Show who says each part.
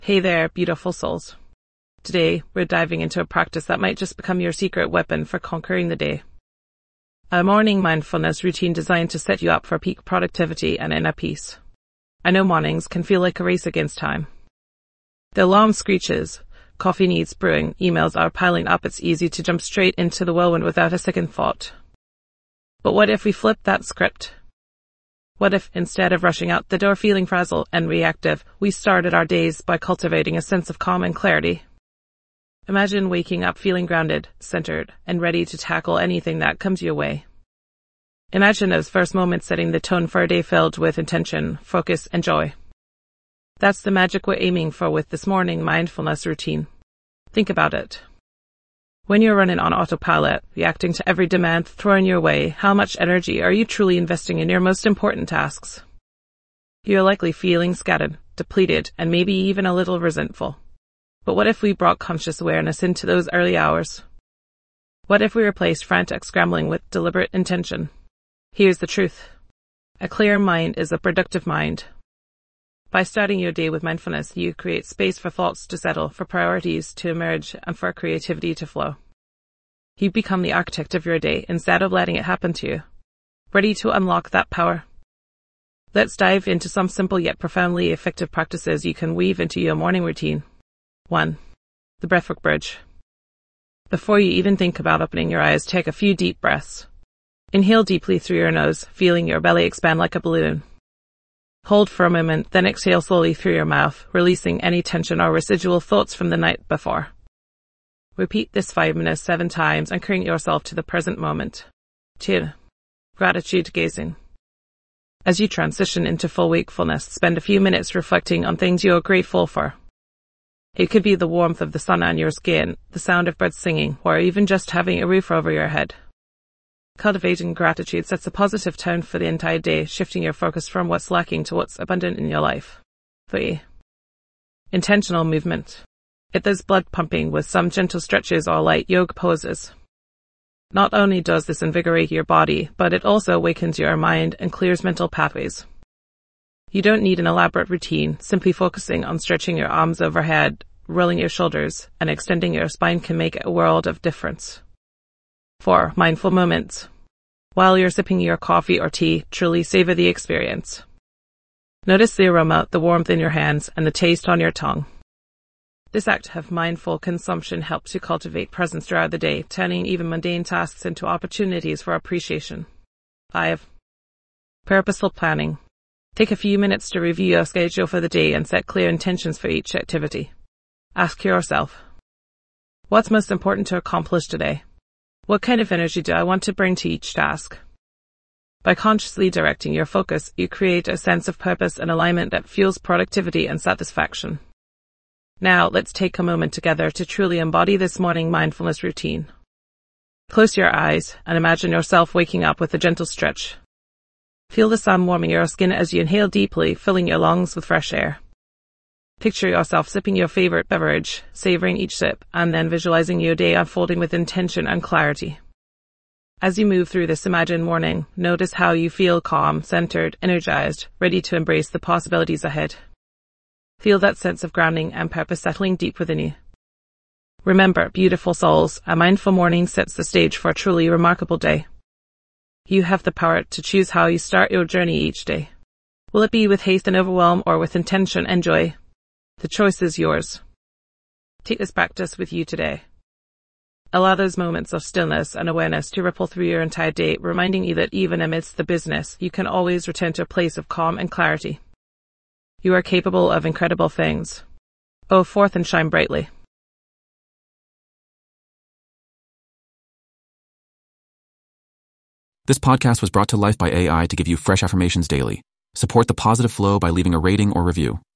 Speaker 1: Hey there, beautiful souls. Today, we're diving into a practice that might just become your secret weapon for conquering the day. A morning mindfulness routine designed to set you up for peak productivity and inner peace. I know mornings can feel like a race against time. The alarm screeches, coffee needs brewing, emails are piling up, it's easy to jump straight into the whirlwind without a second thought. But what if we flip that script? What if, instead of rushing out the door feeling frazzled and reactive, we started our days by cultivating a sense of calm and clarity? Imagine waking up feeling grounded, centered, and ready to tackle anything that comes your way. Imagine those first moments setting the tone for a day filled with intention, focus, and joy. That's the magic we're aiming for with this morning mindfulness routine. Think about it. When you're running on autopilot, reacting to every demand thrown your way, how much energy are you truly investing in your most important tasks? You're likely feeling scattered, depleted, and maybe even a little resentful. But what if we brought conscious awareness into those early hours? What if we replaced frantic scrambling with deliberate intention? Here's the truth. A clear mind is a productive mind. By starting your day with mindfulness, you create space for thoughts to settle, for priorities to emerge, and for creativity to flow. You become the architect of your day instead of letting it happen to you. Ready to unlock that power? Let's dive into some simple yet profoundly effective practices you can weave into your morning routine. 1. The breathwork bridge. Before you even think about opening your eyes, take a few deep breaths. Inhale deeply through your nose, feeling your belly expand like a balloon. Hold for a moment, then exhale slowly through your mouth, releasing any tension or residual thoughts from the night before. Repeat this 5 minutes 7 times, anchoring yourself to the present moment. 2. Gratitude gazing. As you transition into full wakefulness, spend a few minutes reflecting on things you are grateful for. It could be the warmth of the sun on your skin, the sound of birds singing, or even just having a roof over your head. Cultivating gratitude sets a positive tone for the entire day, shifting your focus from what's lacking to what's abundant in your life. 3. Intentional movement. Get this blood pumping with some gentle stretches or light yoga poses. Not only does this invigorate your body, but it also awakens your mind and clears mental pathways. You don't need an elaborate routine. Simply focusing on stretching your arms overhead, rolling your shoulders, and extending your spine can make a world of difference. 4. Mindful moments. While you're sipping your coffee or tea, truly savor the experience. Notice the aroma, the warmth in your hands, and the taste on your tongue. This act of mindful consumption helps you cultivate presence throughout the day, turning even mundane tasks into opportunities for appreciation. 5. Purposeful planning. Take a few minutes to review your schedule for the day and set clear intentions for each activity. Ask yourself, what's most important to accomplish today? What kind of energy do I want to bring to each task? By consciously directing your focus, you create a sense of purpose and alignment that fuels productivity and satisfaction. Now, let's take a moment together to truly embody this morning mindfulness routine. Close your eyes and imagine yourself waking up with a gentle stretch. Feel the sun warming your skin as you inhale deeply, filling your lungs with fresh air. Picture yourself sipping your favorite beverage, savoring each sip, and then visualizing your day unfolding with intention and clarity. As you move through this imagined morning, notice how you feel calm, centered, energized, ready to embrace the possibilities ahead. Feel that sense of grounding and purpose settling deep within you. Remember, beautiful souls, a mindful morning sets the stage for a truly remarkable day. You have the power to choose how you start your journey each day. Will it be with haste and overwhelm or with intention and joy? The choice is yours. Take this practice with you today. Allow those moments of stillness and awareness to ripple through your entire day, reminding you that even amidst the busyness, you can always return to a place of calm and clarity. You are capable of incredible things. Go forth and shine brightly.
Speaker 2: This podcast was brought to life by AI to give you fresh affirmations daily. Support the positive flow by leaving a rating or review.